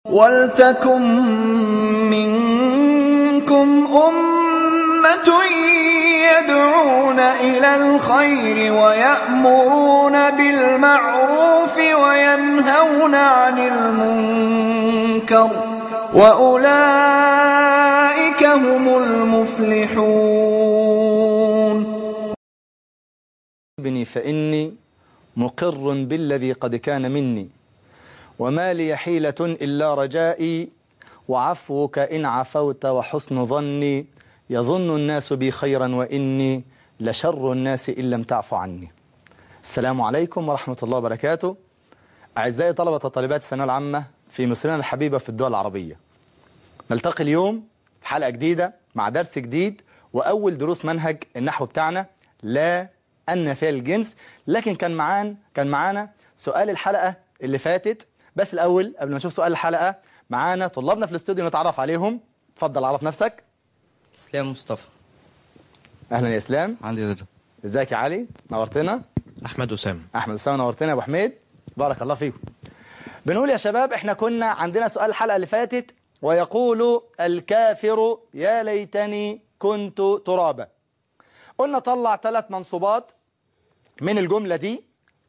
وَلْتَكُن مِّنكُمْ أُمَّةٌ يَدْعُونَ إِلَى الْخَيْرِ وَيَأْمُرُونَ بِالْمَعْرُوفِ وَيَنْهَوْنَ عَنِ الْمُنكَرِ وَأُولَئِكَ هُمُ الْمُفْلِحُونَ. فإني مقر بالذي قد كان مني، وما لي حيلة إلا رجائي، وعفوك إن عفوت وحسن ظني، يظن الناس بي خيرا وإني لشر الناس إن لم تعف عني. السلام عليكم ورحمة الله وبركاته. أعزائي طلبة وطالبات الثانوية العامة في مصرنا الحبيبة في الدول العربية، نلتقي اليوم في حلقة جديدة مع درس جديد وأول دروس منهج النحو بتاعنا لا النافية للجنس. لكن كان معانا سؤال الحلقة اللي فاتت. بس الأول قبل ما نشوف سؤال الحلقة، معانا طلابنا في الاستوديو نتعرف عليهم. اتفضل عرف نفسك. اسلام مصطفى. أهلا يا إسلام. علي رضا. ازيك يا علي؟ نورتنا. أحمد أسامة. أحمد أسامة نورتنا يا أبو حميد، بارك الله فيكم. بنقول يا شباب احنا كنا عندنا سؤال الحلقة اللي فاتت، ويقول الكافر يا ليتني كنت ترابا. قلنا طلع 3 منصوبات من الجملة دي،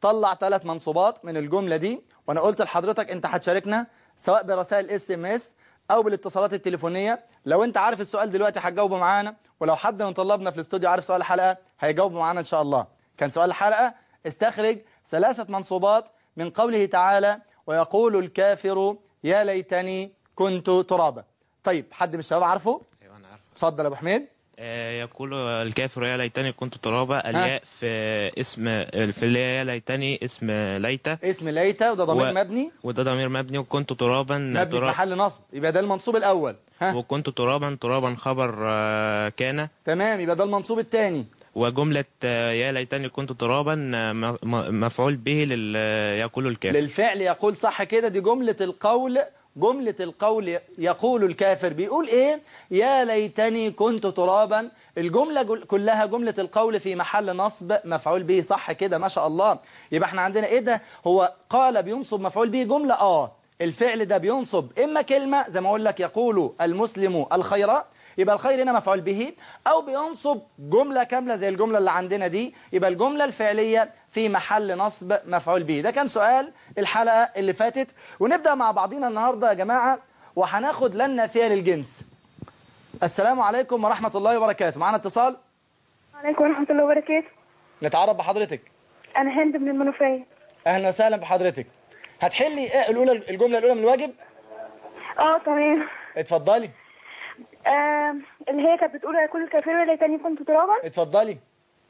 وانا قلت لحضرتك انت هتشاركنا سواء برسائل SMS او بالاتصالات التليفونية. لو انت عارف السؤال دلوقتي هتجاوبه معانا، ولو حد من طلابنا في الاستوديو عارف سؤال الحلقة هيجاوبه معانا ان شاء الله. كان سؤال الحلقة استخرج 3 منصوبات من قوله تعالى ويقول الكافر يا ليتني كنت ترابا. طيب حد من الشباب عارفه؟ ايوه انا عارفه. اتفضل يا ابو حميد. يقول الكافر يا ليتني كنت ترابا. الياء في يا ليتني اسم ليتة، وده ضمير مبني، وكنت ترابا مبني في محل نصب، يبقى ده المنصوب الاول. وكنت ترابا خبر كان. تمام، يبقى ده المنصوب الثاني. وجملة يا ليتني كنت ترابا مفعول به يقول الكافر، للفعل يقول، صح كده. دي جملة القول يقول الكافر. بيقول ايه؟ يا ليتني كنت ترابا. الجملة كلها جملة القول في محل نصب مفعول به، صح كده، ما شاء الله. يبقى احنا عندنا ايه ده؟ هو قال بينصب مفعول به جملة. الفعل ده بينصب اما كلمة زي ما اقول لك يقول المسلم الخير، يبقى الخير هنا مفعول به، او بينصب جملة كاملة زي الجملة اللي عندنا دي، يبقى الجملة الفعلية في محل نصب مفعول به. ده كان سؤال الحلقة اللي فاتت. ونبدأ مع بعضنا النهاردة يا جماعة، وهناخد لا النافية للجنس. السلام عليكم ورحمة الله وبركاته. معنا اتصال. وعليكم ورحمة الله وبركاته. نتعرف بحضرتك. أنا هند من المنوفية. أهلا وسهلا بحضرتك. هتحلي ايه الجملة الأولى من الواجب؟ تمام. اتفضلي. اللي هي كانت بتقول يقول الكافر يا ليتني كنت ترابا. اتفضلي.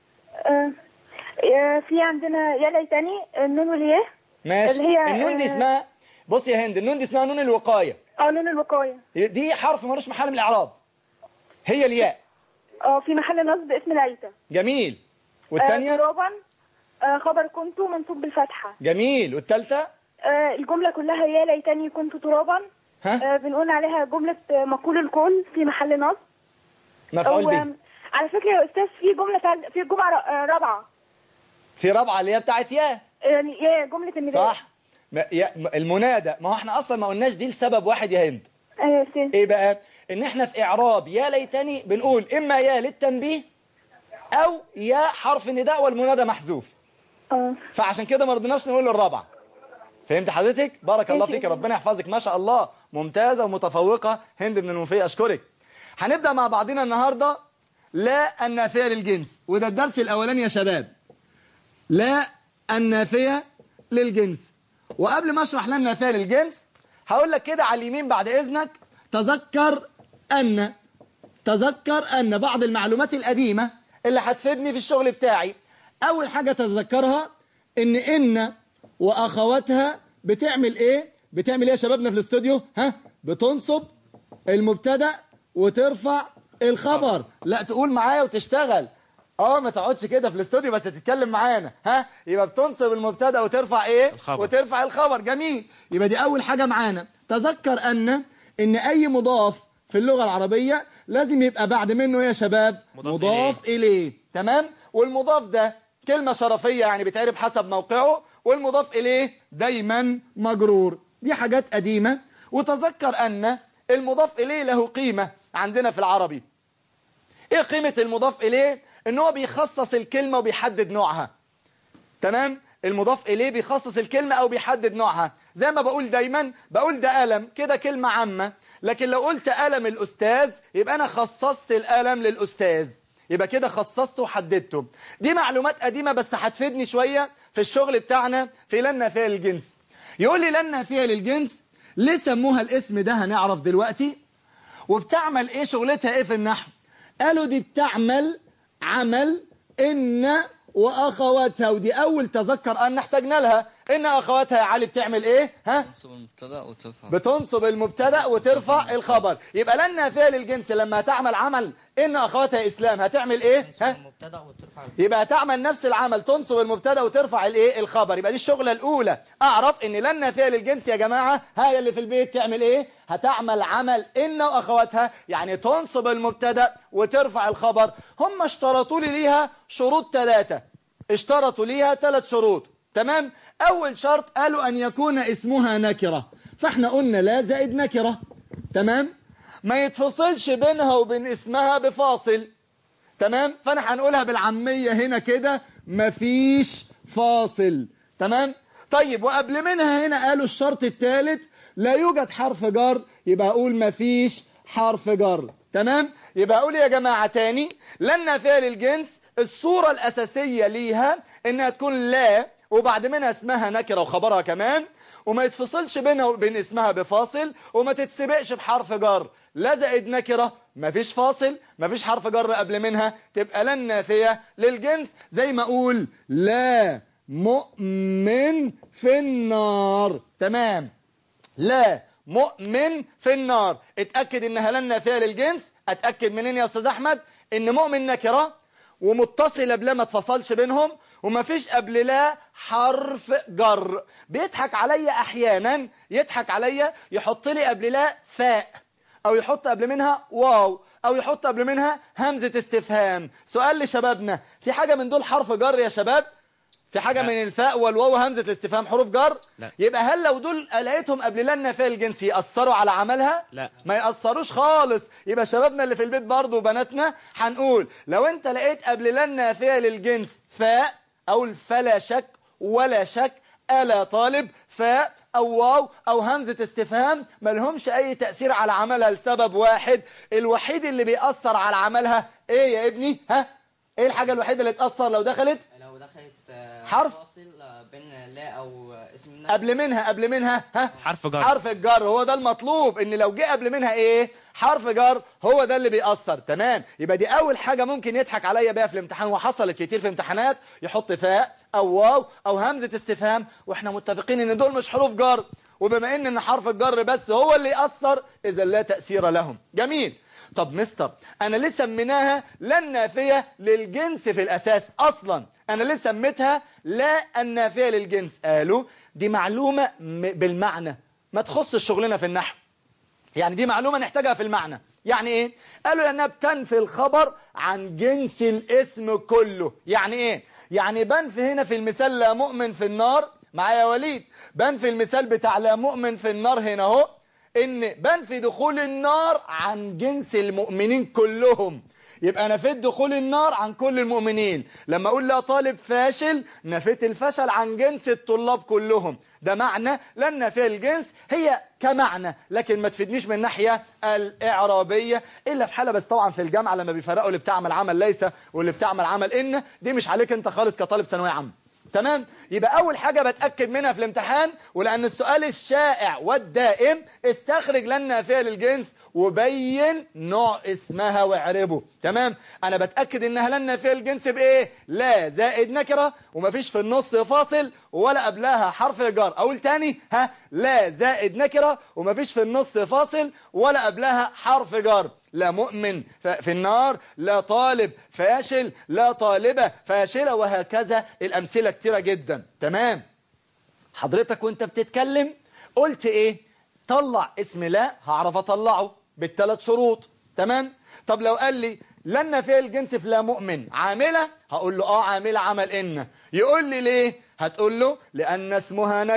في عندنا يا ليتني النون والياء. ماشي. اللي هي النون دي اسمها، بص يا هند، النون دي اسمها نون الوقاية. نون الوقاية. دي حرف ملوش محل من الإعراب. هي الياء. في محل نصب اسم ليتة. جميل. والثانية؟ ترابا خبر كنت منصوب بالفتحة. جميل. والثالثة؟ الجملة كلها يا ليتني كنت ترابا. بنقول عليها جملة مقول القول في محل نصب مفعول به. على فكرة يا أستاذ في جملة رابعة. في رابعة اللي هي بتاعت يا، يعني يا جملة النداء. صح. المنادى. ما هو احنا اصلا ما قلناش دي لسبب واحد يا هند. ايوه يا أستاذ. ايه بقى؟ ان احنا في اعراب يا ليتني بنقول اما يا للتنبيه او يا حرف النداء والمنادى محذوف. فعشان كده ما رضيناش نقول الرابعة. فهمت حضرتك؟ بارك الله فيك، ربنا يحفظك، ما شاء الله، ممتازة ومتفوقة هند من المنوفية، أشكرك. هنبدأ مع بعضنا النهاردة لا النافية للجنس، وده الدرس الأولاني يا شباب. لا النافية للجنس. وقبل ما أشرح لا النافية للجنس هقول لك كده على اليمين بعد إذنك، تذكر أن بعض المعلومات القديمة اللي هتفيدني في الشغل بتاعي. أول حاجة تتذكرها إن وأخواتها بتعمل إيه يا شبابنا في الاستوديو؟ بتنصب المبتدأ وترفع الخبر. لا تقول معايا وتشتغل. ما تقعدش كده في الاستوديو بس تتكلم معانا. يبقى بتنصب المبتدأ وترفع ايه؟ الخبر. وترفع الخبر. جميل. يبقى دي أول حاجة معانا. تذكر إن أي مضاف في اللغة العربية لازم يبقى بعد منه يا شباب مضاف إليه. تمام؟ والمضاف ده كلمة شرفية، يعني بيتعرف حسب موقعه، والمضاف إليه دايما مجرور. دي حاجات قديمة وتذكر أن المضاف إليه له قيمة عندنا في العربي. إيه قيمة المضاف إليه؟ إن هو بيخصص الكلمة وبيحدد نوعها. تمام؟ المضاف إليه بيخصص الكلمة أو بيحدد نوعها. زي ما بقول دايما، بقول ده قلم، كده كلمة عامة. لكن لو قلت قلم الأستاذ يبقى أنا خصصت القلم للأستاذ، يبقى كده خصصته وحددته. دي معلومات قديمة بس هتفيدني شوية في الشغل بتاعنا في لا النافية للجنس. يقول لي لا النافية للجنس ليه سموها الاسم ده؟ هنعرف دلوقتي. وبتعمل ايه؟ شغلتها ايه في النحو؟ قالوا دي بتعمل عمل إن وأخواتها، ودي أول تذكر أن احتاجنا لها. إن أخواتها يا علي بتعمل إيه؟ ها؟ بتنصب المبتدأ وترفع، بتنصب المبتدأ وترفع الخبر. يبقى لا النافية للجنس لما تعمل عمل إن أخواتها إسلام هتعمل إيه؟ ها؟ المبتدأ وترفع الخبر. يبقى هتعمل نفس العمل، تنصب المبتدأ وترفع الإيه؟ الخبر. يبقى دي الشغلة الأولى. أعرف إن لا النافية للجنس يا جماعة هاي اللي في البيت تعمل إيه؟ هتعمل عمل إن وأخواتها، يعني تنصب المبتدأ وترفع الخبر. هم اشترطوا لي ليها شروط 3، اشترطوا ليها 3 شروط. تمام؟ أول شرط قالوا أن يكون اسمها نكرة، فاحنا قلنا لا زائد نكرة. تمام؟ ما يتفصلش بينها وبين اسمها بفاصل. تمام؟ فانا هنقولها بالعامية هنا كده مفيش فاصل. تمام؟ طيب وقبل منها هنا قالوا الشرط الثالث لا يوجد حرف جر، يبقى أقول مفيش حرف جر. تمام؟ يبقى أقول يا جماعة تاني، لا النافية للجنس الصورة الأساسية ليها إنها تكون لا وبعد منها اسمها نكرة وخبرها كمان، وما يتفصلش بينها وبين اسمها بفاصل، وما تتسبقش بحرف جر. لا زائد نكرة مفيش فاصل، مفيش حرف جر قبل منها، تبقى لا النافية للجنس. زي ما أقول لا مؤمن في النار. تمام؟ لا مؤمن في النار، اتأكد انها لا النافية للجنس. اتأكد منين يا أستاذ أحمد؟ ان مؤمن نكرة ومتصلة بلا ما تفصلش بينهم، ومفيش قبل لا حرف جر. بيضحك عليا احيانا، يضحك عليا يحط لي قبل لا فاء، او يحط قبل منها واو، او يحط قبل منها همزة استفهام. سؤال لشبابنا، في حاجة من دول حرف جر يا شباب؟ في حاجة من الفاء والواو همزة الاستفهام حروف جر؟ لا. يبقى هل لو دول لقيتهم قبل لا النافية الجنس يأثروا على عملها؟ لا، ما يأثروش خالص. يبقى شبابنا اللي في البيت برضو وبناتنا هنقول لو انت لقيت قبل لا النافية للجنس فاء، او فلا شك ولا شك ألا طالب، فاء أو واو أو همزة استفهام ملهمش أي تأثير على عملها لسبب واحد. الوحيد اللي بيأثر على عملها إيه يا ابني؟ ها؟ إيه الحاجة الوحيدة اللي تأثر لو دخلت حرف فاصل بين لا او اسم قبل منها ها؟ حرف جر. حرف الجر هو ده المطلوب، ان لو جه قبل منها ايه؟ حرف جر، هو ده اللي بيأثر. تمام؟ يبقى دي اول حاجة ممكن يضحك عليا بيها في الامتحان، وحصلت كتير في امتحانات، يحط فاء او واو او همزة استفهام واحنا متفقين ان دول مش حروف جر، وبما ان حرف الجر بس هو اللي يأثر اذا لا تأثير لهم. جميل. طب مستر انا ليه سميناها لا النافية للجنس في الاساس؟ اصلا انا ليه سميتها لا النافية للجنس؟ قالوا دي معلومة بالمعنى ما تخص شغلنا في النحو، يعني دي معلومة نحتاجها في المعنى. يعني ايه؟ قالوا لانها بتنفي الخبر عن جنس الاسم كله. يعني ايه؟ يعني بنفي هنا في المثال لا مؤمن في النار، معايا يا وليد؟ بنفي المثال بتاع لا مؤمن في النار هنا اهو، ان بنفي دخول النار عن جنس المؤمنين كلهم. يبقى نفيت دخول النار عن كل المؤمنين. لما اقول لا طالب فاشل نفيت الفشل عن جنس الطلاب كلهم. ده معنى لا النافية الجنس، هي كمعنى لكن ما تفيدنيش من الناحية الإعرابية إلا في حالة بس طبعا في الجامعة لما بيفرقوا اللي بتعمل عمل ليس واللي بتعمل عمل إن، دي مش عليك انت خالص كطالب ثانوية عامة. تمام؟ يبقى أول حاجة بتأكد منها في الامتحان، ولأن السؤال الشائع والدائم استخرج لا النافية للجنس وبين نوع اسمها واعربه. تمام؟ أنا بتأكد إنها لا النافية للجنس بإيه؟ لا زائد نكرة ومفيش في النص فاصل ولا قبلها حرف جر. أقول تاني ها؟ لا زائد نكرة ومفيش في النص فاصل ولا قبلها حرف جر. لا مؤمن في النار، لا طالب فاشل، لا طالبة فاشلة، وهكذا الأمثلة كتيرة جدا. تمام؟ حضرتك وانت بتتكلم قلت ايه؟ طلع اسم لا، هعرف اطلعه بالثلاث شروط. تمام؟ طب لو قال لي لا النافية الجنس في لا مؤمن عاملة، هقول له عاملة عمل إن. يقول لي ليه؟ هتقول له لأن اسمها نكرة.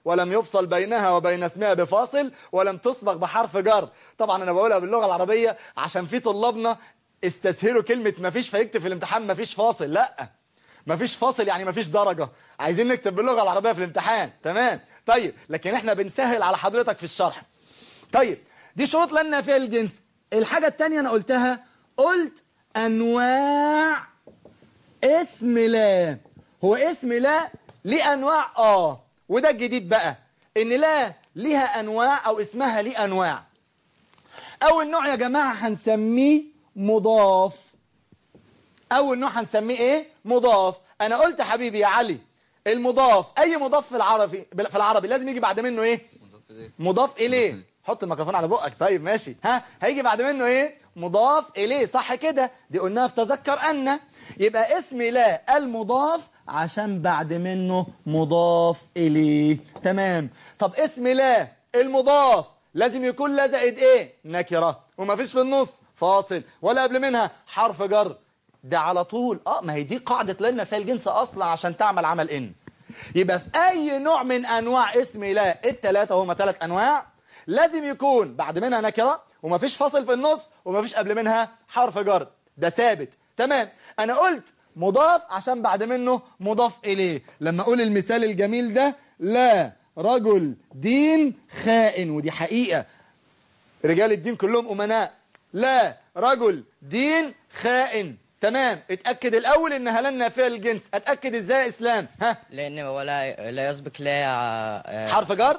ولم يفصل بينها وبين اسمها بفاصل ولم تسبق بحرف جر. طبعا انا بقولها باللغة العربية عشان في طلابنا استسهلوا كلمة مفيش فيكتب في الامتحان مفيش فاصل. لا، مفيش فاصل يعني مفيش درجة، عايزين نكتب باللغة العربية في الامتحان. تمام. طيب لكن احنا بنسهل على حضرتك في الشرح. طيب دي شروط لا نافية للجنس. الحاجة التانية انا قلتها، قلت انواع اسم لا. هو اسم لا ليه انواع؟ وده الجديد بقى، ان لا ليها انواع او اسمها ليه انواع. اول نوع يا جماعة هنسميه مضاف. اول نوع هنسميه ايه؟ مضاف. انا قلت حبيبي يا علي المضاف، اي مضاف في العربي لازم يجي بعد منه ايه؟ مضاف اليه. حط الميكروفون على بقك. طيب ماشي. هيجي بعد منه ايه؟ مضاف اليه، صح كده؟ دي قلناها في تذكر ان. يبقى اسم لا المضاف عشان بعد منه مضاف اليه. تمام. طب اسم لا المضاف لازم يكون لا زائد ايه؟ نكره، ومفيش في النص فاصل ولا قبل منها حرف جر. ده على طول. ما هي دي قاعدة لا نافية الجنس اصلا عشان تعمل عمل ان. يبقى في اي نوع من انواع اسم لا، الثلاثه هما 3 انواع، لازم يكون بعد منها نكره ومفيش فاصل في النص ومفيش قبل منها حرف جر. ده ثابت. تمام. انا قلت مضاف عشان بعد منه مضاف اليه. لما اقول المثال الجميل ده، لا رجل دين خائن، ودي حقيقة رجال الدين كلهم امناء. لا رجل دين خائن. تمام. اتأكد الأول إنها لن نافية للجنس. أتأكد إزاي يا إسلام؟ لأن لا يسبق لا حرف جر.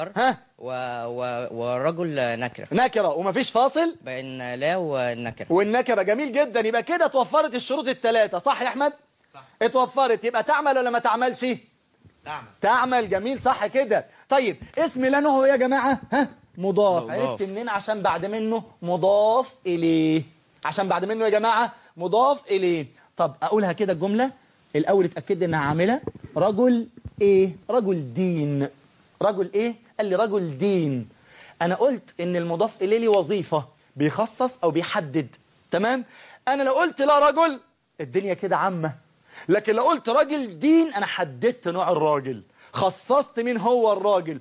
ورجل نكرة ومفيش فاصل بين لا والنكرة. والنكرة. جميل جدا. يبقى كده توفرت الشروط الثلاثة، صح يا أحمد؟ صح. اتوفرت. يبقى تعمل ولا ما تعملش؟ تعمل. جميل، صح كده. طيب اسم لا نوعه إيه يا جماعة؟ مضاف. عرفت منين؟ عشان بعد منه مضاف إليه. عشان بعد منه يا جماعة مضاف إليه. طب أقولها كده الجملة الأول، اتأكد إنها عاملة. رجل إيه؟ رجل دين. رجل إيه؟ قال لي رجل دين. أنا قلت إن المضاف إليه لي وظيفة، بيخصص أو بيحدد. تمام؟ أنا لو قلت لا رجل الدنيا كده عامة، لكن لو قلت راجل دين أنا حددت نوع الراجل، خصصت مين هو الراجل.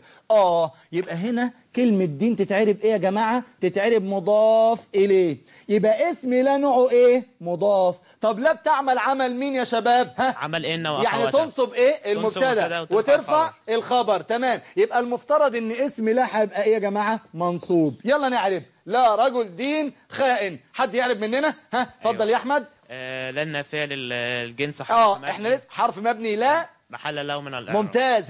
يبقى هنا كلمة دين تتعرب ايه يا جماعة؟ تتعرب مضاف اليه. يبقى اسم لا نوعه ايه؟ مضاف. طب لا بتعمل عمل مين يا شباب؟ عمل ان واخواتها. يعني تنصب ايه؟ المبتدا وترفع الخبر. تمام. يبقى المفترض ان اسم لا هيبقى ايه يا جماعة؟ منصوب. يلا نعرب. لا رجل دين خائن. حد يعرب مننا؟ اتفضل يا احمد. لن نافية للجنس حرف احنا لسه حرف مبني لا محل له من الإعراب. ممتاز.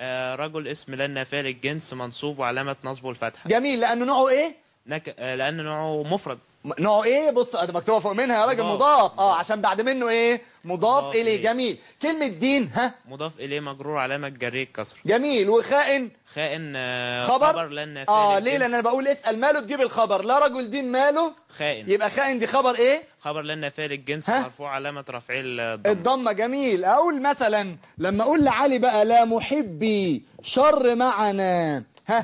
رجل اسم لا نافية للجنس منصوب وعلامة نصبه الفتحة. جميل. لأنه نوعه إيه؟ لأنه نوعه مفرد. نوعه إيه؟ بص ده مكتوبة فوق منها يا راجل. مضاف. عشان بعد منه إيه؟ مضاف إليه. جميل. كلمة دين مضاف إليه مجرور علامة جرية كسر. جميل. وخائن؟ خائن خبر لن نافية ليه؟ لأن أنا بقول اسأل ماله تجيب الخبر. لا رجل دين ماله؟ خائن. يبقى خائن دي خبر إيه؟ خبر لن نافية للجنس مرفوع علامة رفعه الضمة. جميل. أقول مثلا لما أقول لعلي بقى لا محبي شر معنا.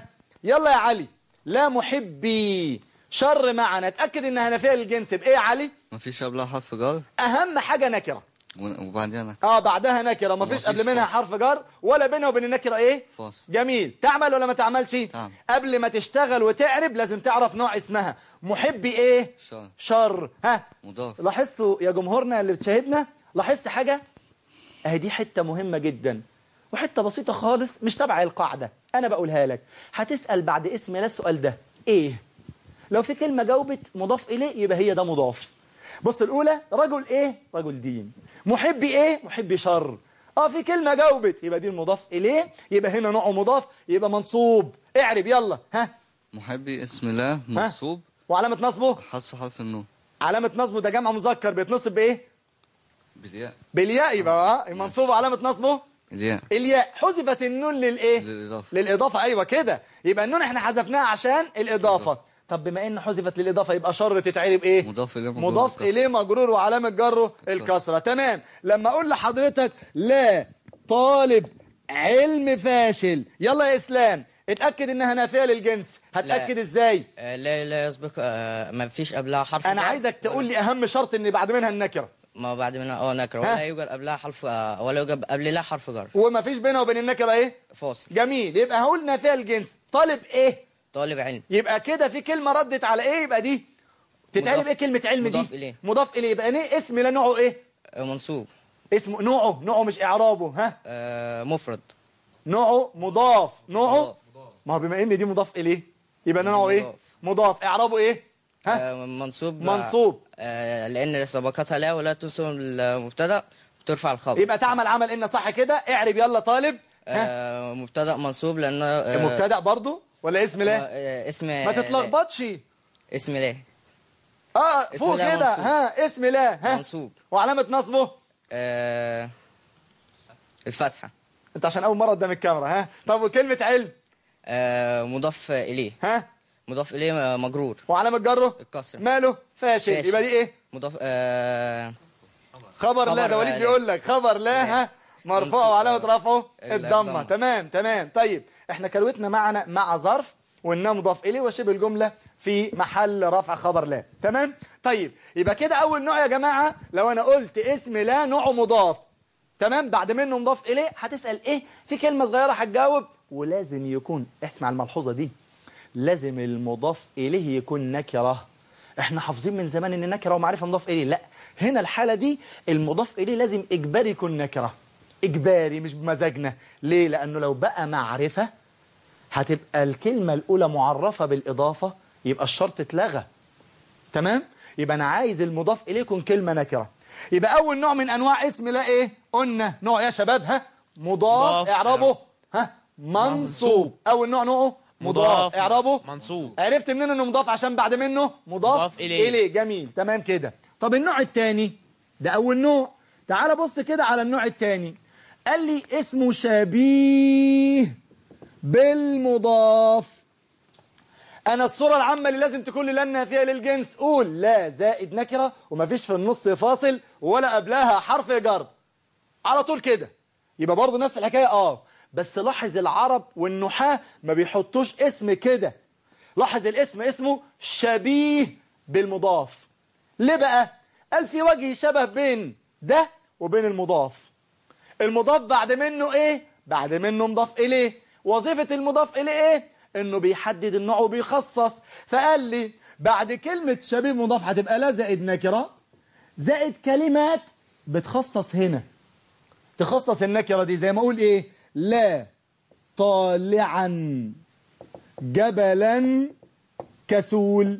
يلا يا علي. لا محبي شر معنا. اتأكد انها نافية للجنس بإيه يا علي؟ مفيش قبلها حرف جر. أهم حاجة نكرة. وبعدين نكرة. بعدها نكرة. مفيش قبل منها حرف جر ولا بينها وبين النكرة ايه؟ فاصل. جميل. تعمل ولا ما تعملش؟ تعمل. قبل ما تشتغل وتعرب لازم تعرف نوع اسمها. محبي ايه؟ شر. مضاف. لاحظتوا يا جمهورنا اللي بتشاهدنا؟ لاحظت حاجة؟ اهي دي حتة مهمة جدا وحتة بسيطة خالص مش تبع القاعدة، أنا بقولها لك. هتسأل بعد اسم لا السؤال ده إيه؟ لو في كلمة جاوبت مضاف إليه يبقى هي ده مضاف. بص الأولى رجل إيه؟ رجل دين. محبي إيه؟ محبي شر. في كلمة جاوبت يبقى دي المضاف إليه، يبقى هنا نوعه مضاف، يبقى منصوب. اعرب يلا. محبي اسم الله منصوب. وعلامة نصبه؟ حذف حرف النون. علامة نصبه ده جمع مذكر بيتنصب بإيه؟ بالياء. بالياء. يبقى منصوب. علامة نصبه؟ الياء. حذفت النون للايه؟ للإضافة. أيوة كده. يبقى النون احنا حذفناها عشان الإضافة. طب بما ان حذفت للإضافة يبقى شر تتعرب ايه؟ مضاف إليه مجرور وعلامة جره الكسرة. تمام. لما اقول لحضرتك لا طالب علم فاشل، يلا يا اسلام اتأكد انها نافية للجنس. هتأكد ازاي؟ لا يسبق ما فيش قبلها حرف. انا عايزك تقول لي اهم شرط ان بعد منها النكرة. ما بعد منها نكرة، ولا يوجد قبلها حرف ولا يوجد قبل لها حرف جر، وما فيش بينها وبين النكرة ايه؟ فاصل. جميل. يبقى هقول نافية الجنس. طالب ايه؟ طالب علم. يبقى كده في كلمة ردت على ايه؟ يبقى دي تتعلم ايه كلمة علم دي؟ مضاف إليه. مضاف إليه. يبقى ايه اسم لا نوعه ايه؟ منصوب. اسمه نوعه مش إعرابه. ها؟ مفرد. نوعه مضاف. نوعه مضاف. ما هو بما ان دي مضاف إليه يبقى نوعه ايه؟ مضاف. إعرابه ايه؟ منصوب. منصوب. لأن سبقتها لا ولا تنصب المبتدأ وترفع الخبر. يبقى تعمل عمل إن صح كده. اعرب يلا طالب. مبتدأ منصوب لأنه مبتدأ برضو ولا اسم لا؟ اسم ما تتلخبطش. اسم لا. فوق كده. اسم لا. منصوب. وعلامة نصبه الفتحة. انت عشان اول مرة قدام الكاميرا. طب وكلمة علم؟ مضاف إليه. مضاف إليه مجرور. وعلامة جره؟ الكسر. ماله؟ فاشل. يبقى دي ايه؟ مضاف خبر لا. ده وليد بيقول لك خبر لا مرفوع وعلامة رفعه الضمة. تمام. طيب احنا كروتنا معنا مع ظرف وانها مضاف اليه وشبه الجملة في محل رفع خبر لا. تمام. طيب يبقى كده اول نوع يا جماعة لو انا قلت اسم لا نوعه مضاف. تمام. بعد منه مضاف اليه هتسأل ايه؟ في كلمة صغيرة هتجاوب ولازم يكون، اسمع الملحوظة دي، لازم المضاف اليه يكون نكرة. احنا حافظين من زمان ان نكرة ومعرفة مضاف اليه. لا، هنا الحالة دي المضاف اليه لازم اجباري يكون نكرة. اجباري مش بمزاجنا. ليه؟ لانه لو بقى معرفة هتبقى الكلمة الاولى معرفة بالاضافة يبقى الشرط اتلغى. تمام. يبقى انا عايز المضاف اليه يكون كلمة نكرة. يبقى اول نوع من انواع اسم لا ايه؟ قلنا نوع يا شباب. مضاف. اعرابه منصوب. اول نوعه مضاف. اعرابه منصوب. عرفت منين انه مضاف؟ عشان بعد منه مضاف اليه. جميل. تمام كده. طب النوع الثاني ده اول نوع. تعال بص كده على النوع الثاني. قال لي اسمه شبيه بالمضاف. انا الصورة العامة اللي لازم تكون لي لانها فيها للجنس قول لا زائد نكرة ومفيش في النص فاصل ولا قبلها حرف جر على طول كده. يبقى برضو نفس الحكاية. بس لاحظ العرب والنحاة ما بيحطوش اسم كده. لاحظ الاسم اسمه شبيه بالمضاف. ليه بقى؟ قال في وجه شبه بين ده وبين المضاف. المضاف بعد منه ايه؟ بعد منه مضاف اليه. وظيفة المضاف اليه ايه؟ انه بيحدد النوع وبيخصص. فقال لي بعد كلمة شبيه مضاف هتبقى لا زائد نكرة زائد كلمات بتخصص هنا. تخصص النكرة دي زي ما اقول ايه؟ لا طالعا جبلا كسول.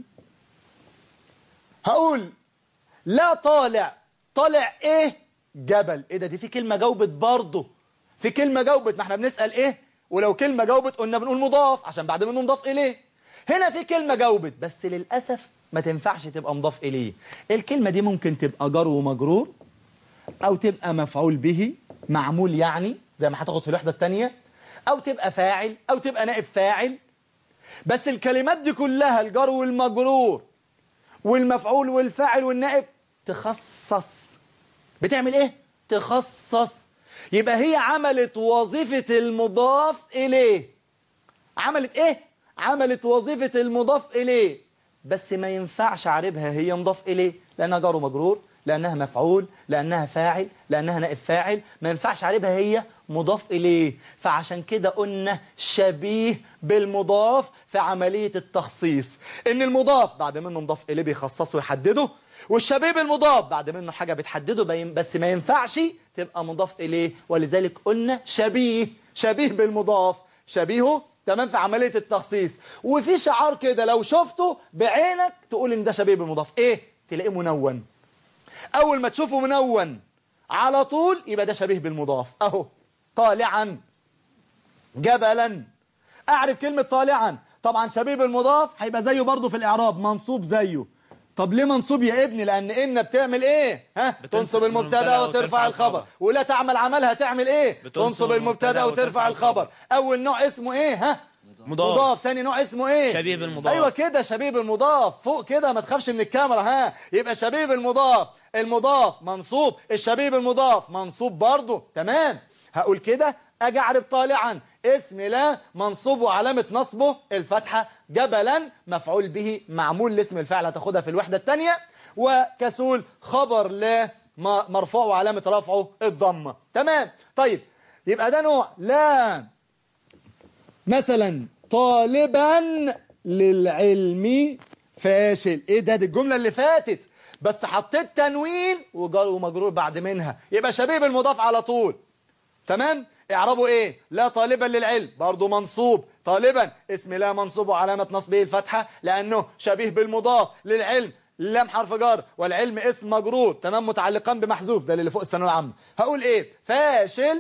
هقول لا طالع ايه؟ جبل. ايه ده؟ دي في كلمة جاوبت برضه. في كلمة جاوبت. ما احنا بنسأل ايه؟ ولو كلمة جاوبت قلنا بنقول مضاف عشان بعد منه مضاف اليه. هنا في كلمة جاوبت بس للأسف ما تنفعش تبقى مضاف اليه. الكلمة دي ممكن تبقى جر ومجرور او تبقى مفعول به معمول يعني زي ما هتاخد في الوحدة الثانية، او تبقى فاعل او تبقى نائب فاعل. بس الكلمات دي كلها الجر والمجرور والمفعول والفاعل والنائب تخصص. بتعمل ايه؟ تخصص. يبقى هي عملت وظيفة المضاف اليه. عملت ايه؟ عملت وظيفة المضاف اليه. بس ما ينفعش اعربها هي مضاف اليه لانها جار ومجرور، لانها مفعول، لانها فاعل، لانها نائب فاعل. ما ينفعش اعربها هي مضاف اليه. فعشان كده قلنا شبيه بالمضاف في عملية التخصيص. ان المضاف بعد منه مضاف اليه بيخصصه ويحدده، والشبيه بالمضاف بعد منه حاجة بتحدده بس ما ينفعش تبقى مضاف اليه. ولذلك قلنا شبيه بالمضاف. شبيهه تمام في عملية التخصيص. وفي شعار كده لو شفته بعينك تقول ان ده شبيه بالمضاف. ايه؟ تلاقيه منون. اول ما تشوفه منون على طول يبقى ده شبيه بالمضاف. اهو طالعا جبلا. اعرف كلمة طالعا. طبعا شبيه بالمضاف هيبقى زيه برضه في الاعراب منصوب زيه. طب ليه منصوب يا ابني؟ لان ان بتعمل ايه؟ تنصب المبتدا وترفع الخبر. ولا تعمل عملها تعمل ايه؟ تنصب المبتدا وترفع الخبر. اول نوع اسمه ايه؟ مضاف. ثاني نوع اسمه ايه؟ شبيه بالمضاف. ايوه كده شبيه بالمضاف. فوق كده ما تخافش من الكاميرا. يبقى شبيه بالمضاف. المضاف منصوب، الشبيه بالمضاف منصوب برضه. تمام. هقول كده اجي اعرب طالعا اسم لا منصوب وعلامة نصبه الفتحة. جبلا مفعول به معمول لاسم الفعل هتاخدها في الوحدة الثانية. وكسول خبر لا مرفوع وعلامة رفعه الضمة. تمام. طيب يبقى ده نوع. لا مثلا طالبا للعلم فاشل. ايه ده؟ دي الجملة اللي فاتت بس حطيت تنوين وجار ومجرور بعد منها، يبقى شبيه بالمضاف على طول. تمام. اعربوا ايه؟ لا طالبا للعلم برضو منصوب. طالبا اسم لا منصوب وعلامة نصبه الفتحة لأنه شبيه بالمضاف. للعلم لام حرف جر والعلم اسم مجرور. تمام. متعلقان بمحذوف، ده اللي فوق الثانويه العامه. هقول ايه؟ فاشل.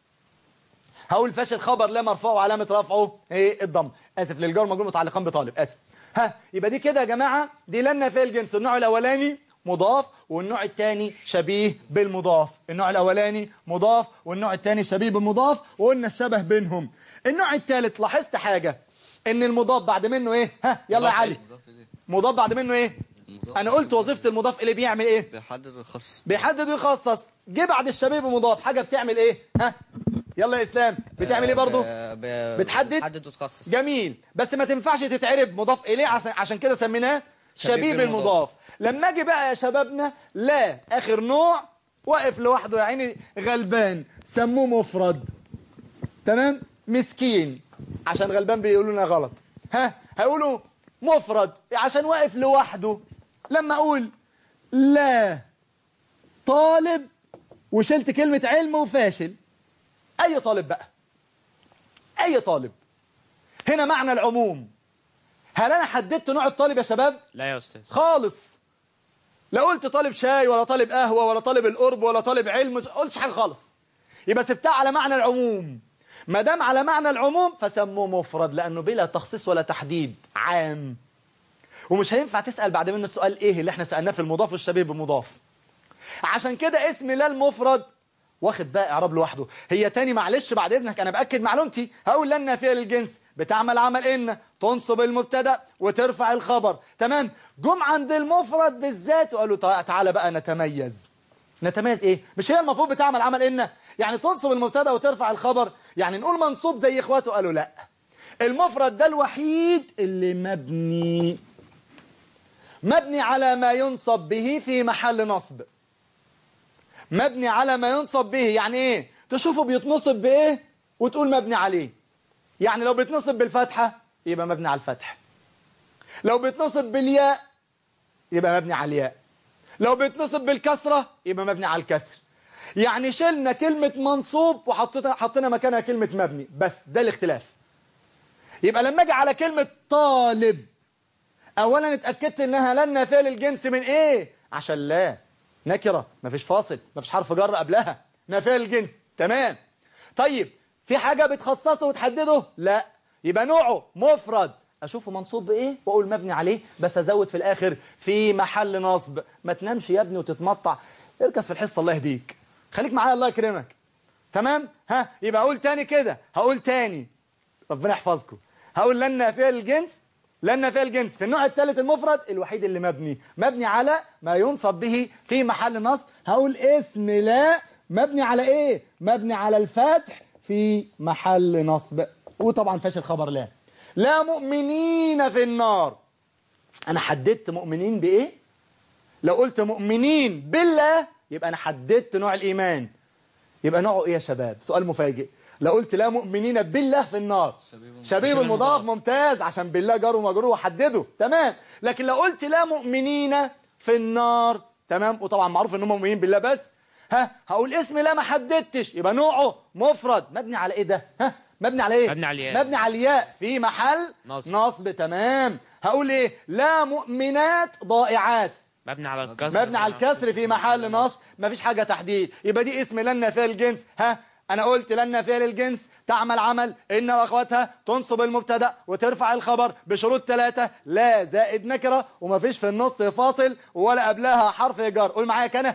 هقول فاشل خبر لا مرفوع وعلامة رفعه ايه؟ الضم. اسف، للجار مجرور متعلقان بطالب. اسف. يبقى دي كده يا جماعة دي لنا في الجنس. النوع الأولاني مضاف والنوع الثاني شبيه بالمضاف. النوع الأولاني مضاف والنوع الثاني شبيه بالمضاف، وقلنا الشبه بينهم. النوع الثالث لاحظت حاجة ان المضاف بعد منه ايه؟ يلا يا علي. مضاف بعد منه ايه؟ انا قلت وظيفة المضاف اللي بيعمل ايه؟ بيحدد ويخصص. بيحدد ويخصص. جه بعد الشبيه بمضاف حاجة بتعمل ايه؟ يلا يا اسلام بتعمل ايه برضو؟ بتحدد وتخصص. جميل. بس ما تنفعش تتعرب مضاف اليه عشان كده سميناه شبيه بالمضاف. لما اجي بقى يا شبابنا لا اخر نوع واقف لوحده يا عيني غلبان، سموه مفرد. تمام. مسكين عشان غلبان بيقولوا لنا غلط. هيقولوا مفرد عشان واقف لوحده. لما اقول لا طالب وشلت كلمة علم وفاشل، اي طالب بقى، اي طالب. هنا معنى العموم. هل انا حددت نوع الطالب يا شباب؟ لا يا أستاذ خالص. لا قلت طالب شاي ولا طالب قهوة ولا طالب القرب ولا طالب علم، ما قلتش حاجة خالص. يبقى سبتها على معنى العموم. ما دام على معنى العموم فسموه مفرد لأنه بلا تخصيص ولا تحديد، عام. ومش هينفع تسأل بعد منه السؤال ايه اللي احنا سألناه في المضاف والشبيه بالمضاف. عشان كده اسم لا المفرد واخد بقى اعراب لوحده. هي تاني معلش بعد اذنك انا باكد معلومتي. هقول لن نافيه للجنس بتعمل عمل ان تنصب المبتدا وترفع الخبر. تمام. جم عند المفرد بالذات وقالوا تعالى بقى نتميز. نتميز ايه؟ مش هي المفروض بتعمل عمل ان يعني تنصب المبتدا وترفع الخبر، يعني نقول منصوب زي اخواته؟ قالوا لا، المفرد ده الوحيد اللي مبني على ما ينصب به في محل نصب. مبني على ما ينصب به يعني ايه؟ تشوفه بيتنصب بايه وتقول مبني عليه. يعني لو بيتنصب بالفتحة يبقى مبني على الفتح، لو بيتنصب بالياء يبقى مبني على الياء، لو بيتنصب بالكسرة يبقى مبني على الكسر. يعني شلنا كلمة منصوب وحطينا مكانها كلمة مبني بس، ده الاختلاف. يبقى لما اجي على كلمة طالب اولا اتأكدت انها لن نافية للجنس من ايه؟ عشان لا نكرة، مفيش فاصل، مفيش حرف جر قبلها، نافية للجنس. تمام. طيب في حاجة بتخصصه وتحدده؟ لا. يبقى نوعه مفرد، اشوفه منصوب بايه واقول مبني عليه، بس ازود في الاخر في محل نصب. ما تنامش يا ابني وتتمطع، اركز في الحصة الله يهديك، خليك معايا الله يكرمك. تمام. يبقى اقول تاني كده، هقول تاني ربنا يحفظكم. هقول لن نافية للجنس، لن نافية الجنس في النوع الثالث المفرد الوحيد اللي مبني على ما ينصب به في محل نصب. هقول اسم لا مبني على ايه؟ مبني على الفتح في محل نصب. وطبعا فاشل خبر لا. لا مؤمنين في النار. انا حددت مؤمنين بايه؟ لو قلت مؤمنين بالله يبقى انا حددت نوع الايمان. يبقى نوعه ايه يا شباب؟ سؤال مفاجئ. لو قلت لا مؤمنين بالله في النار شبيه بالمضاف، ممتاز، عشان بالله جار ومجرور وحدده. تمام. لكن لو قلت لا مؤمنين في النار، تمام، وطبعا معروف انهم مؤمنين بالله بس، هقول اسم لا ما حددتش، يبقى نوعه مفرد. مبني على ايه ده؟ مبني على ايه؟ مبني على الياء. مبني على الياء في محل نصب. تمام. هقول ايه؟ لا مؤمنات ضائعات، مبني على الكسر. مبني على الكسر في محل نصب، مفيش حاجة تحديد. يبقى دي اسم لن نافية للجنس. انا قلت لن نافية للجنس تعمل عمل ان واخواتها تنصب المبتدا وترفع الخبر بشروط 3: لا زائد نكره ومفيش في النص فاصل ولا قبلها حرف جر. قول معايا كده.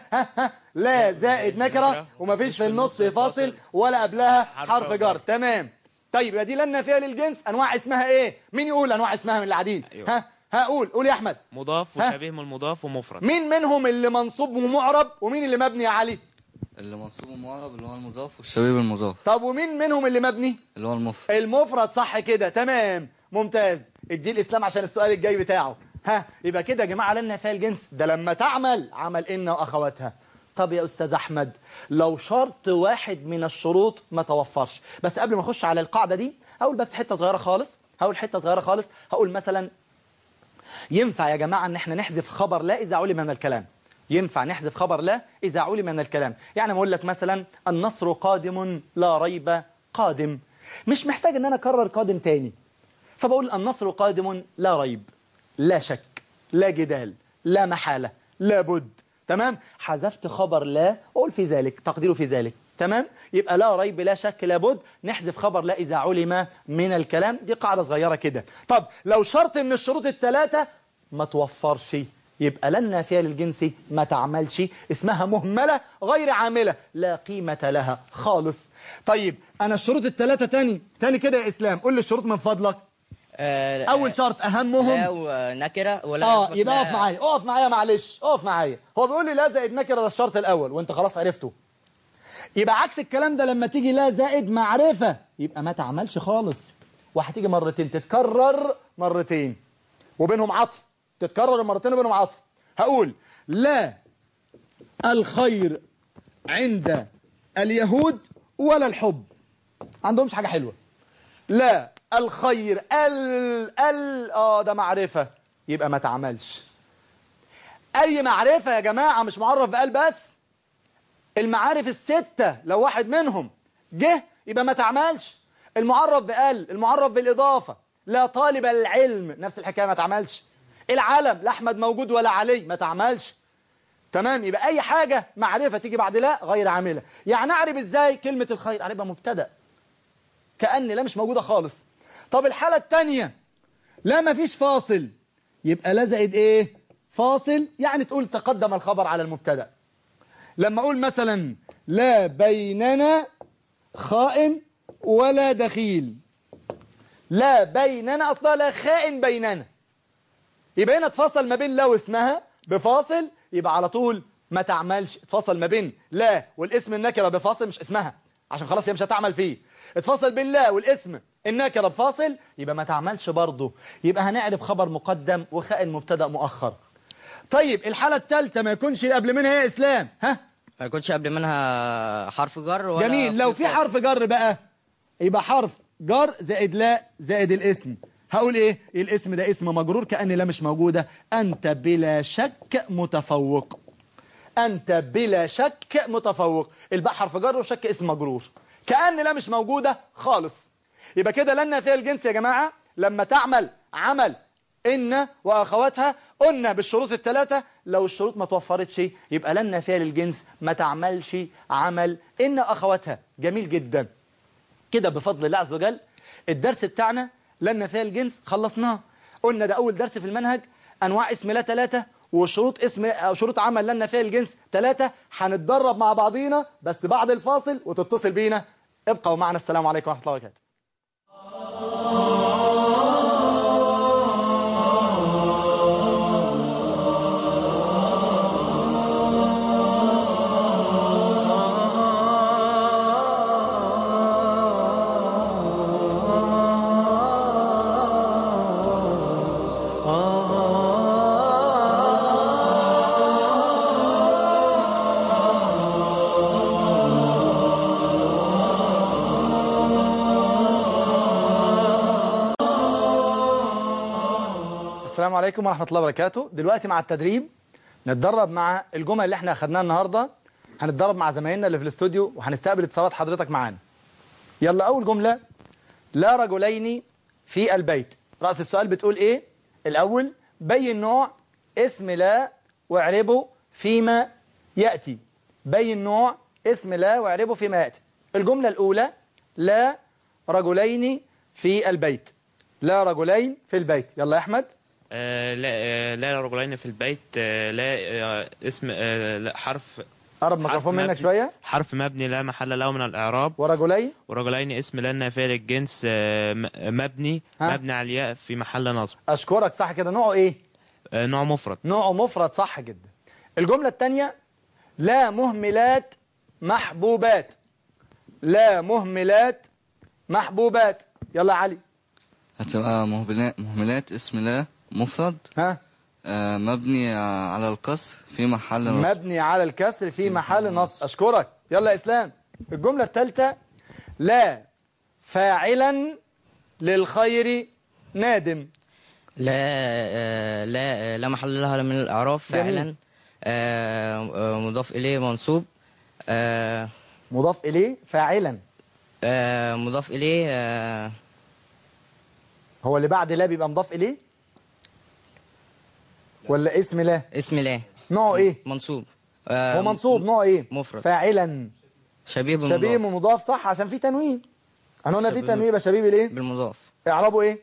لا زائد نكره ومفيش في النص فاصل ولا قبلها حرف جر. تمام. طيب يبقى دي لن نافية للجنس انواع اسمها ايه؟ مين يقول انواع اسمها من العديد؟ أيوة. قول يا احمد. مضاف وشبيه من المضاف ومفرد. مين منهم اللي منصوب ومعرب ومين اللي مبني يا علي؟ اللي منصوب ومعرب اللي هو المضاف والشبيه بالمضاف. طب ومين منهم اللي مبني؟ اللي هو المفرد. المفرد، صح كده. تمام ممتاز. ادي الاسلام عشان السؤال الجاي بتاعه. يبقى كده يا جماعه لن نافية الجنس ده لما تعمل عمل ان واخواتها طب يا أستاذ أحمد لو شرط واحد من الشروط ما توفرش. بس قبل ما أخش على القاعدة دي هقول بس حتة صغيرة خالص. هقول مثلا ينفع يا جماعة ان احنا نحذف خبر لا إذا علم من الكلام. ينفع نحذف خبر لا إذا علم من الكلام. يعني بقول لك مثلا النصر قادم لا ريب قادم، مش محتاج ان انا اكرر قادم تاني، فبقول النصر قادم لا ريب، لا شك، لا جدال، لا محالة، لا بد. تمام؟ حذفت خبر لا وقول في ذلك، تقديره في ذلك. تمام؟ يبقى لا ريب لا شك لا بد، نحذف خبر لا إذا علم من الكلام. دي قاعدة صغيرة كده. طب لو شرط من الشروط الثلاثة ما توفرش، يبقى لا النافية للجنس ما تعملش، اسمها مهملة غير عاملة، لا قيمة لها خالص. طيب أنا الشروط الثلاثة تاني كده يا إسلام، قول لي الشروط من فضلك. أول شرط أهمهم لا ونكرة ولا يبقى اقف معايا معلش، اقف معايا. هو بيقول لي لا زائد نكرة، ده الشرط الأول وأنت خلاص عرفته. يبقى عكس الكلام ده لما تيجي لا زائد معرفة يبقى ما تعملش خالص، وهتيجي مرتين تتكرر مرتين وبينهم عطف، تتكرر مرتين وبينهم عطف. هقول لا الخير عند اليهود ولا الحب، عندهمش حاجة حلوة. لا الخير ده معرفة، يبقى ما تعملش. أي معرفة يا جماعة، مش معرف بقال بس، المعارف الستة لو واحد منهم جه يبقى ما تعملش. المعرف بقال، المعرف بالإضافة، لا طالب العلم نفس الحكاية ما تعملش. العلم لا أحمد موجود ولا علي ما تعملش. تمام؟ يبقى أي حاجة معرفة تيجي بعد لا غير عاملة. يعني أعرف إزاي كلمة الخير؟ أعرفها مبتدأ كأن لا مش موجودة خالص. طب الحالة الثانية لا ما فيش فاصل، يبقى لا زائد إيه؟ فاصل، يعني تقول تقدم الخبر على المبتدأ. لما أقول مثلا لا بيننا خائن ولا دخيل، لا بيننا أصلا لا خائن بيننا، يبقى هنا اتفصل ما بين لا واسمها بفاصل، يبقى على طول ما تعملش. اتفصل ما بين لا والاسم النكرة بفاصل، مش اسمها عشان خلاص هي مش هتعمل فيه. اتفصل بين لا والاسم النكرة بفاصل، يبقى ما تعملش برضه. يبقى هنعرف خبر مقدم وخائن مبتدأ مؤخر. طيب الحالة الثالثة ما يكونش قبل منها يا إسلام، ها؟ ما يكونش قبل منها حرف جر ولا جميل. لو في حرف جر بقى يبقى حرف جر زائد لا زائد الاسم. هقول ايه؟ الاسم ده اسم مجرور كأن لا مش موجودة. أنت بلا شك متفوق، أنت بلا شك متفوق. الباء حرف جر وشك اسم مجرور كأن لا مش موجودة خالص. يبقى كده لنا فيها الجنس يا جماعة لما تعمل عمل إن وأخواتها قلنا بالشروط الثلاثة. لو الشروط ما توفرتش يبقى لنا فيها للجنس ما تعملش عمل إن أخواتها. جميل جدا كده بفضل الله عز وجل. الدرس بتاعنا لنا فيها الجنس خلصناه. قلنا ده أول درس في المنهج، أنواع اسم لا 3 وشروط اسم أو شروط عمل لنا فيها الجنس 3. هنتدرب مع بعضينا بس بعد الفاصل وتتصل بينا. ابقوا معنا. السلام عليكم ورحمة الله وبركاته. السلام عليكم ورحمة الله وبركاته. دلوقتي مع التدريب نتدرب مع الجمل اللي احنا أخدناها النهاردة. هنتدرب مع زمايلنا اللي في الاستوديو وهنستقبل اتصالات حضرتك معانا. يلا أول جملة، لا رجلين في البيت. رأس السؤال بتقول إيه؟ الأول بين نوع اسم لا واعربه فيما يأتي. بين نوع اسم لا واعربه فيما يأتي. الجملة الأولى لا رجلين في البيت. لا رجلين في البيت. يلا يا أحمد. لا رجلين في البيت. لا اسم لا حرف. قرب ميكروفون منك شوية. حرف مبني لا محل له من الإعراب. ورجلين اسم لا نافية للجنس مبني على الياء في محل نصب. أشكرك. صح كده. نوعه إيه؟ نوع مفرد. نوعه مفرد. صح جدا. الجملة الثانية لا مهملات محبوبات. لا مهملات محبوبات. يلا علي. هتبقى مهملات اسم لا مفرد. ها مبني على الكسر في محل نصب. مبني على الكسر في محل نصب. أشكرك. يلا يا إسلام. الجملة الثالثة: لا فاعلا للخير نادم. لا محل لها من الإعراب. فاعلا مضاف إليه منصوب. مضاف إليه فاعلا. مضاف إليه هو اللي بعد لا بيبقى مضاف إليه ولا اسم لا؟ اسم لا. نوعه إيه؟ منصوب. هو منصوب. نوعه إيه؟ مفرد. فاعلا. شبيه بالمضاف. شبيه بمضاف صح عشان في تنوين. احنا قلنا في تنوين يبقى شبيه بالايه؟ بالمضاف. اعرابه ايه؟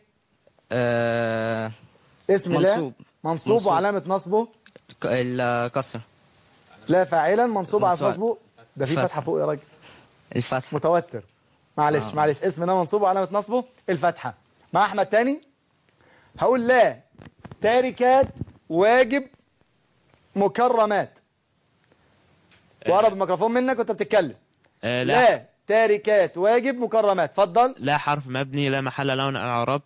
اسم منصوب. لا منصوب وعلامة نصبه الكسر. لا فاعلا منصوب على نصبه. ده في فتحة فوق يا راجل. الفتحة. متوتر. معلش معلش. اسم لا منصوب وعلامة نصبه الفتحة. مع أحمد تاني. هقول لا تاركات واجب مكرمات. وقرب الميكروفون منك وانت بتتكلم. لا تاركات واجب مكرمات. اتفضل. لا حرف مبني لا محل له من الإعراب.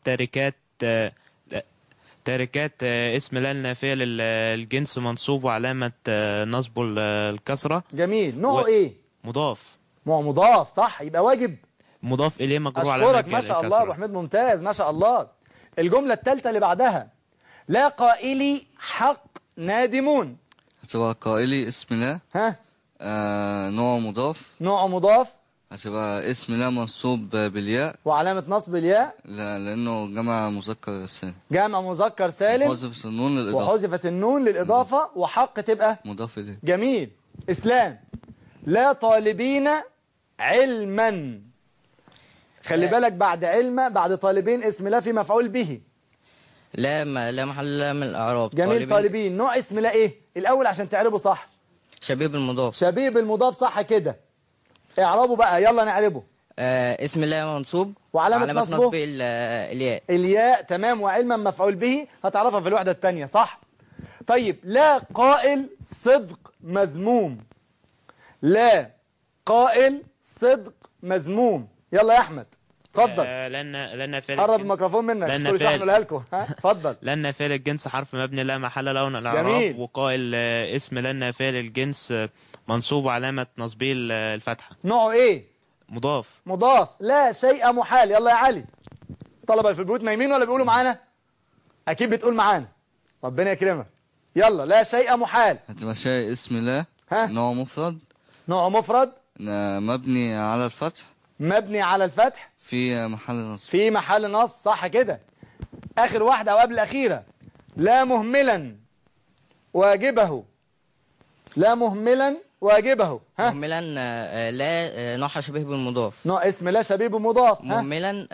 تاركات اسم لا النافية للجنس منصوب وعلامة نصبه الكسرة. جميل. نوعه ايه؟ مضاف. مضاف صح. يبقى واجب مضاف إليه مجرور على أشكرك. ما شاء الله أبو حميد ممتاز ما شاء الله. الجملة الثالثة اللي بعدها: لا قائلي حق نادمون. هتبقى قائلي اسم لا. ها. نوع مضاف. نوع مضاف. هتبقى اسم لا منصوب بالياء. وعلامة نصب الياء. لا لأنه جمع مذكر سالم. جمع مذكر سالم. وحذفت النون للإضافة. وحذفت النون للإضافة. وحق تبقى مضاف إليه. جميل. إسلام: لا طالبين علما. خلي بالك بعد علم بعد طالبين اسم لا في مفعول به. لا محل من الإعراب. جميل. طالبين نوع اسم لا ايه الأول عشان تعربه صح؟ شبيه بالمضاف. شبيه بالمضاف صح كده. اعربه بقى يلا نعربه. اسم لا منصوب وعلامة نصبه الياء. الياء تمام. وعلما مفعول به هتعرفها في الوحدة الثانية صح. طيب لا قائل صدق مذموم. لا قائل صدق مذموم. يلا يا أحمد اتفضل. لأن فعل قرب الميكروفون منك. لأن فعل لكم. اتفضل. لأن فعل الجنس حرف مبني لا محل له من الإعراب. وقائل اسم لأن فعل الجنس منصوب وعلامة نصبه الفتحة. نوعه ايه؟ مضاف. مضاف. لا شيء محال. يلا يا علي. طلبة في البيوت نايمين ولا بيقولوا معانا؟ أكيد بتقول معانا. ربنا يكرمك. يلا لا شيء محال. هتبقى شيء اسم لا. نوع مفرد. نوع مفرد. مبني على الفتح. مبني على الفتح. في محل نصب. في محل نصب صح كده. آخر واحدة أو قبل الأخيرة: لا مهملا واجبه. لا مهملا واجبه. مهملا لا نوع شبيه بالمضاف. نوع اسم لا شبيه بالمضاف. مهملا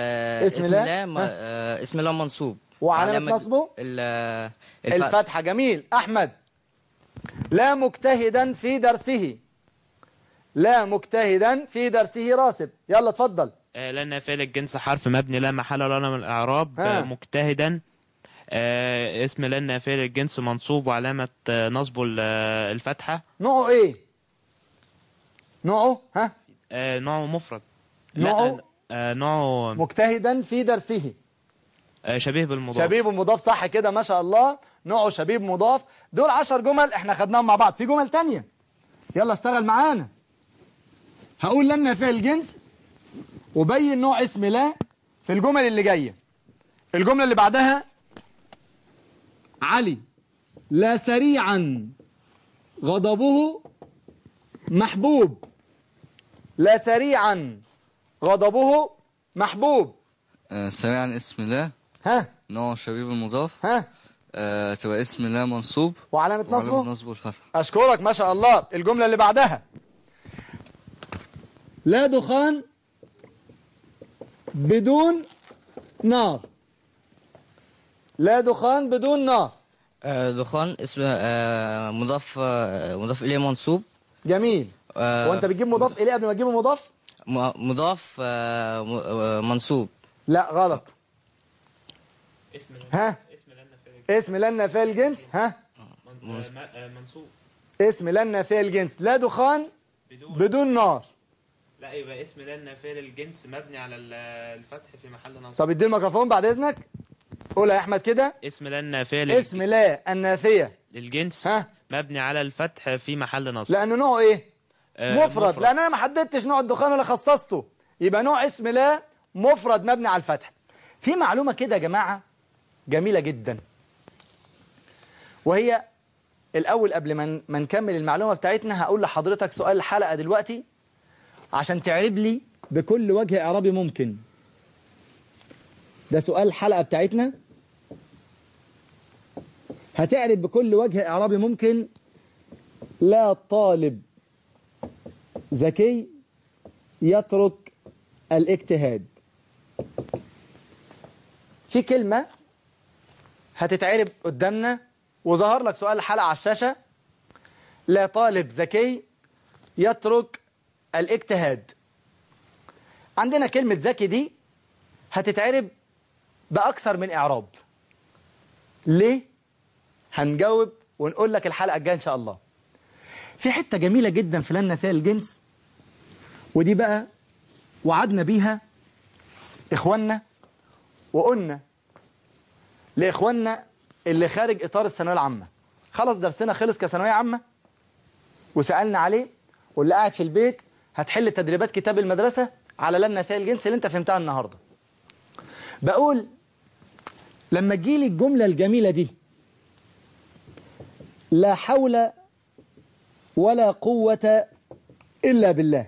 اسم لا منصوب وعلامة نصبه الفتحة. جميل. أحمد: لا مجتهدا في درسه. لا مجتهدا في درسه راسب. يلا اتفضل. لأن فعل الجنس حرف مبني لا محل له من الإعراب. مجتهدا اسم لأن فعل الجنس منصوب وعلامة نصبه الفتحة. نوعه ايه؟ نوعه نوعه مفرد. نوعه نوعه مجتهدا في درسه. شبيه بالمضاف. شبيه بالمضاف صح كده ما شاء الله. نوعه شبيه بمضاف. دول 10 جمل احنا خدناهم مع بعض. في جمل تانية يلا اشتغل معانا. هقول لنا فعل الجنس وبين نوع اسم لا في الجمل اللي جاية. الجملة اللي بعدها: علي لا سريعا غضبه محبوب. لا سريعا غضبه محبوب. سريعا اسم لا. نوع شبيه بالمضاف. تبقى اسم لا منصوب وعلامة نصبه الفتح. أشكرك ما شاء الله. الجملة اللي بعدها: لا دخان بدون نار. لا دخان بدون نار. دخان اسم مضاف إليه منصوب. جميل. وانت بتجيب مضاف إليه قبل ما تجيب مضاف؟ مضاف منصوب. لا غلط. اسم لنا فعل الجنس. منصوب. اسم لنا فعل الجنس. لا دخان بدون نار. لا يبقى اسم لنا فعل الجنس مبني على الفتح في محل نصب. طب ادي الميكروفون بعد اذنك. قول يا أحمد كده. اسم لا النافية اسم لا النافية للجنس مبني على الفتح في محل نصب. لأنه نوع إيه؟ مفرد. لأن أنا ما حددتش نوع الدخان ولا خصصته، يبقى نوع اسم لا مفرد مبني على الفتح. في معلومة كده يا جماعة جميلة جدا، وهي الأول قبل ما نكمل المعلومة بتاعتنا هقول لحضرتك سؤال الحلقة دلوقتي عشان تعرب لي بكل وجه إعرابي ممكن. ده سؤال الحلقة بتاعتنا، هتعرب بكل وجه إعرابي ممكن. لا طالب ذكي يترك الاجتهاد. في كلمة هتتعرب قدامنا وظهر لك سؤال الحلقة على الشاشة. لا طالب ذكي يترك الاجتهاد. عندنا كلمة ذكي دي هتتعرب بأكثر من إعراب. ليه؟ هنجاوب ونقول لك الحلقة الجاية إن شاء الله. في حتة جميلة جدا في لا النافية للجنس، ودي بقى وعدنا بيها إخواننا، وقلنا لإخواننا اللي خارج إطار الثانوية العامة، خلاص درسنا خلص كثانوية عامة وسألنا عليه، واللي قاعد في البيت هتحل تدريبات كتاب المدرسة على لا النافية للجنس اللي انت فهمتها النهاردة. بقول لما تجيلي الجملة الجميلة دي، لا حول ولا قوة إلا بالله.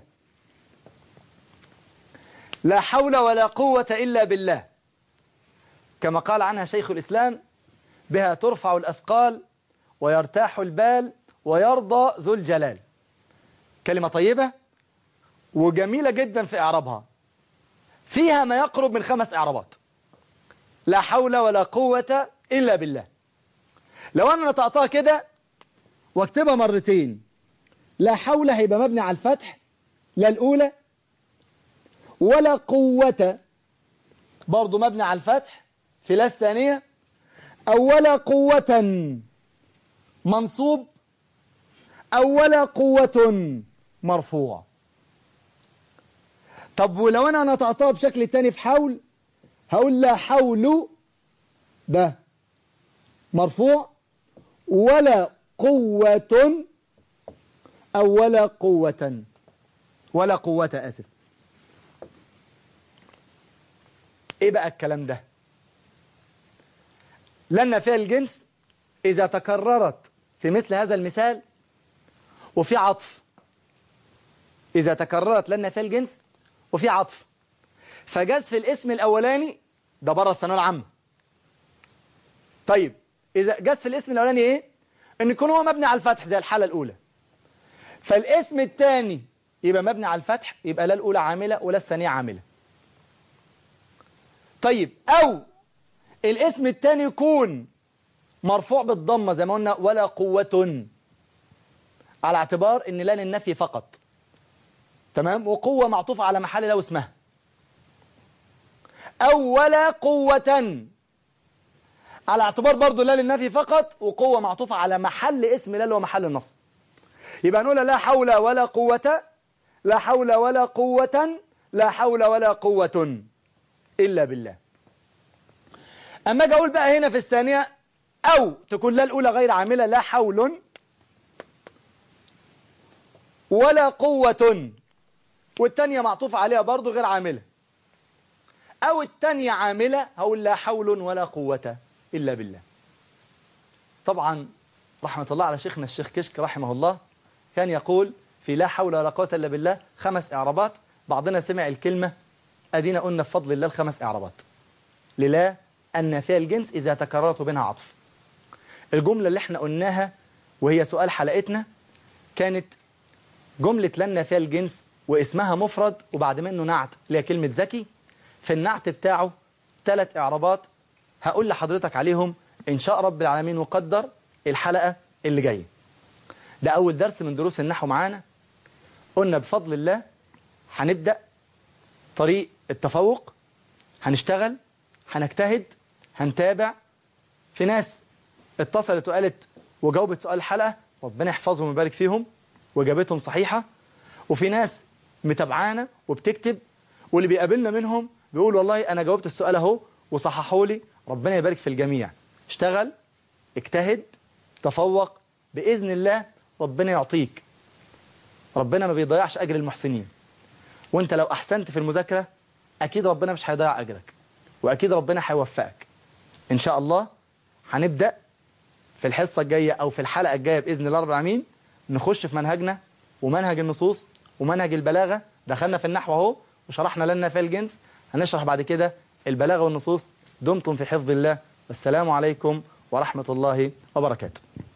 لا حول ولا قوة إلا بالله، كما قال عنها شيخ الإسلام: بها ترفع الأثقال ويرتاح البال ويرضى ذو الجلال. كلمة طيبة وجميلة جدا في إعرابها، فيها ما يقرب من 5 إعرابات. لا حول ولا قوة إلا بالله. لو أنا نطقتها كده واكتبها مرتين، لا حول هيبقى مبني على الفتح لا الأولى، ولا قوة برضو مبني على الفتح في لا الثانية، أو ولا قوة منصوب، أو ولا قوة مرفوع. طب ولو أنا نطقتها بشكل تاني في حول، هقول لا حول ده مرفوع، ولا قوة أو ولا قوة، ولا قوة آسف. إيه بقى الكلام ده؟ لا النافية للجنس إذا تكررت في مثل هذا المثال وفي عطف. إذا تكررت لا النافية للجنس وفي عطف، فجاز في الاسم الأولاني ده بره الثانوية العامة. طيب إذا جاز في الاسم الأولاني إيه؟ إن يكون هو مبني على الفتح زي الحالة الأولى، فالاسم الثاني يبقى مبني على الفتح، يبقى لا الأولى عاملة ولا الثانية عاملة. طيب أو الاسم الثاني يكون مرفوع بالضمة زي ما قلنا ولا قوة، على اعتبار إن لا للنفي فقط، تمام، وقوة معطوفة على محل لا واسمها. أو ولا قوة على اعتبار برضو لا للنفي فقط وقوة معطوفة على محل اسم لا اللي هو محل النصب. يبقى نقول لا حول ولا قوة، لا حول ولا قوة، لا حول ولا قوة إلا بالله. أما أجي أقول بقى هنا في الثانية أو تكون لا الأولى غير عاملة، لا حول ولا قوة، والتانية معطوفة عليها برضو غير عاملة، أو التانية عاملة، هقول لا حول ولا قوة إلا بالله. طبعا رحمة الله على شيخنا الشيخ كشك رحمه الله كان يقول في لا حول ولا قوة إلا بالله 5 إعرابات. بعضنا سمع الكلمة أدينا قلنا بفضل الله ال5 إعرابات للا النافية الجنس إذا تكررت بينها عطف. الجملة اللي احنا قلناها وهي سؤال حلقتنا كانت جملة لا النافية الجنس واسمها مفرد وبعد منه نعت اللي هي كلمة ذكي. في النعت بتاعه 3 إعرابات هقول لحضرتك عليهم إن شاء رب العالمين وقدر الحلقة اللي جاية. ده أول درس من دروس النحو معانا. قلنا بفضل الله هنبدأ طريق التفوق، هنشتغل، هنجتهد، هنتابع. في ناس اتصلت وقالت وجاوبت سؤال الحلقة ربنا يحفظهم ويبارك فيهم وإجابتهم صحيحة، وفي ناس متابعانا وبتكتب، واللي بيقابلنا منهم بيقول والله أنا جاوبت السؤال أهو وصححوا لي ربنا يبارك في الجميع. اشتغل، اجتهد، تفوق، بإذن الله ربنا يعطيك. ربنا ما بيضيعش أجر المحسنين، وانت لو أحسنت في المذاكرة أكيد ربنا مش هيضيع أجرك، وأكيد ربنا هيوفقك. إن شاء الله هنبدأ في الحصة الجاية أو في الحلقة الجاية بإذن الله رب العالمين نخش في منهجنا ومنهج النصوص ومنهج البلاغة. دخلنا في النحو اهو وشرحنا لنا في الجنس، هنشرح بعد كده البلاغة والنصوص. دمتم في حفظ الله، والسلام عليكم ورحمة الله وبركاته.